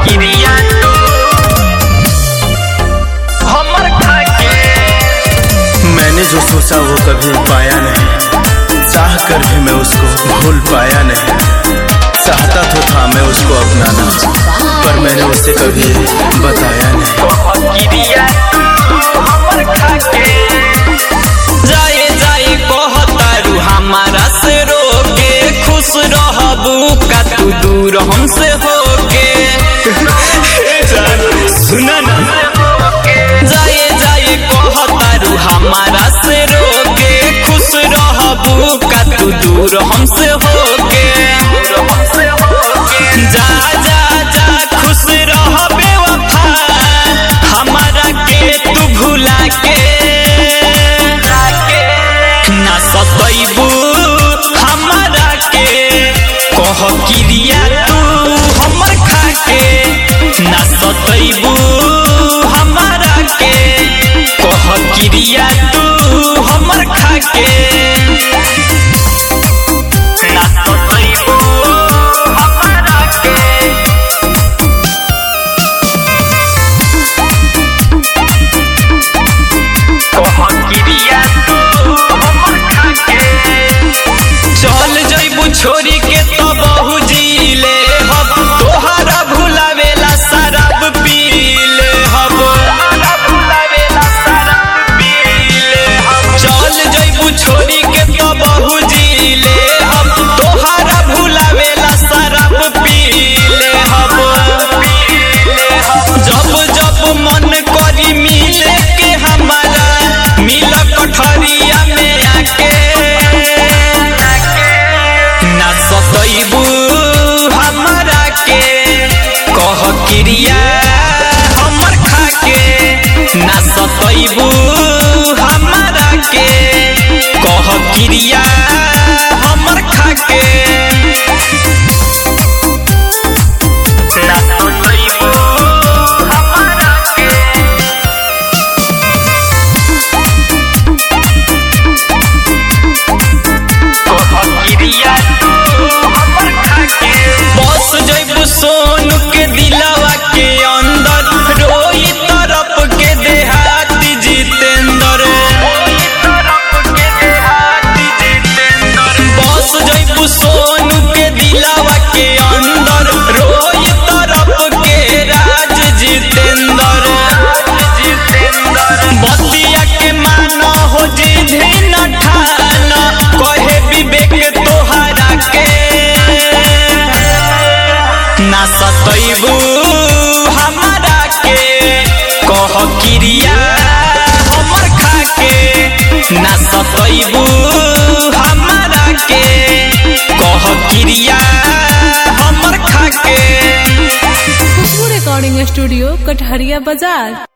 क्रिया तू हमर खाके। मैंने जो सोचा वो कभी पाया नहीं, चाह कर भी मैं उसको भूल पाया नहीं। चाहता तो था मैं उसको अपनाना, पर मैंने उसे कभी बताया नहीं। क्रिया तू हमर खाके। जाए जाए कहतारू हमारा से रोके, खुश रहबू का तू दूर हमसे होके। सुना ना, जाए जाए कहतारू हमारा से रोके, खुश रहबू का तू दूर हमसे होके। जा जा जा खुश रह बेवफा, हमारा के तू भुला के। ना सतैबू हमारा के, कह क्रिया तू हमर खाके। ना सतैबू हमारा के, कह क्रिया तू हमर खाके। ना सतैबू हमारा के, कह क्रिया तू हमर खाके। चल जइबू छोरी के तो बहु जीले हब, तोहरा भुलावेला शराब पीले हब। चल जइबू छोरी के तो बहु जीले हब, तोहरा भुलावेला शराब पीले हब। जब जब मन करी मिले के हमारा, मिल कठरिया में आके। ना सतैबू हमारा के, कह क्रिया हमर खाके। ना सतैबू हमारा के, कह क्रिया हमर खाके। ना सतैबू हमारा के, क्रिया तू हमर खाके। बस जइबू सोनू के दिलवा के अंदर, रोई तरफ के देहाती जितेंद्र। बस जइबू सोनू के दिलवा के अंदर, रोई तरफ के राज जितेंद्र। बतिया के माना हो जिधे न ठाना, कहे विवेक तोहरा के। ना सतैबू हमारा के, कह क्रिया हमर खाके। ना सतैबू हमारा के, कह क्रिया हमर खाके। खुशबू रिकॉर्डिंग स्टूडियो, कटहरिया बाजार।